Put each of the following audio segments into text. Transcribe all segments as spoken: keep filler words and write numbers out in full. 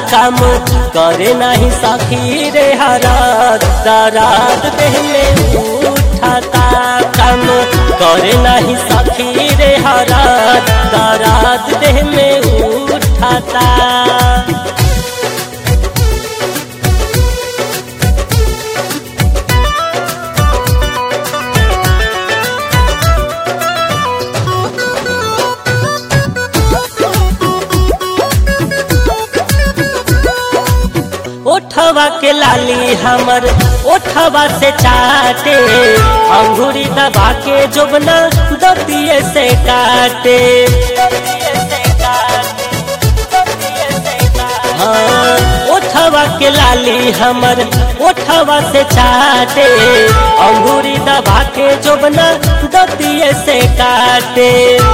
काम करे नहीं सखी रे हरद दराद देह में उठाता काम करे नहीं सखी रे हरद दराद देह में उठाता। ओठवा के लाली हमर ओठवा से चाटे अंगूरी दबा के जोबना दतिये से काटे। हाँ ओठवा के लाली हमर ओठवा से चाटे अंगूरी दबा के जोबना दतिये से काटे।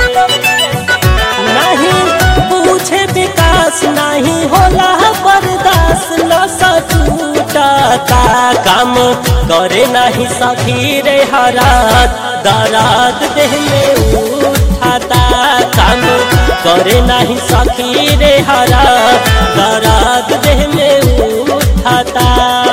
नहीं पूछे विकास नहीं होला बर्दाश्त न सटूटा काम करे नहीं सखी रे हरद दराद देह में उठाता काम करे नहीं सखी रे हरद दराद देह में उठाता।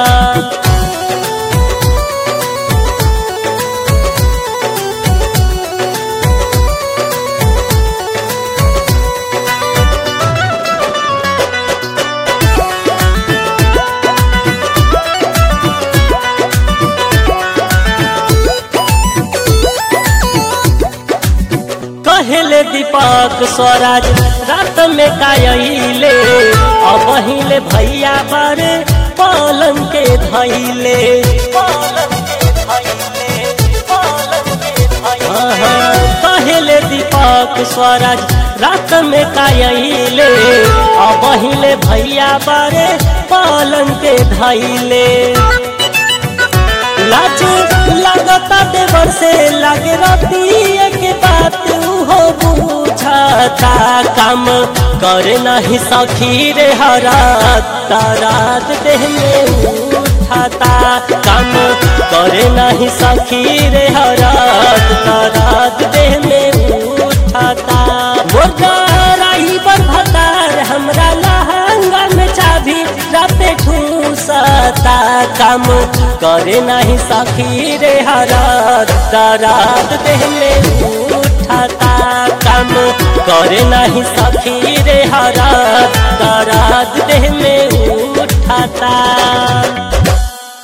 कहले दीपक स्वराज रात में कायले अब हिले भैया बारे पलंग के धैले। कहले दीपक स्वराज रात में कायले अब हिले भैया बारे पलंग के धैले। लाज लगता देवर से लगे रतिये के बात हो बुझाता काम करे नहीं सखी रे हरद दराद देह में उठाता काम करे नहीं सखी रे हरद दराद देह में उठाता। मोराई पर भतार हमरा लहंगा में चाभी राते ठूसता काम करे नहीं सखी रे हरद दराद देह में उठाता काम करे नहीं सखी रे हरद दराद देह में उठाता।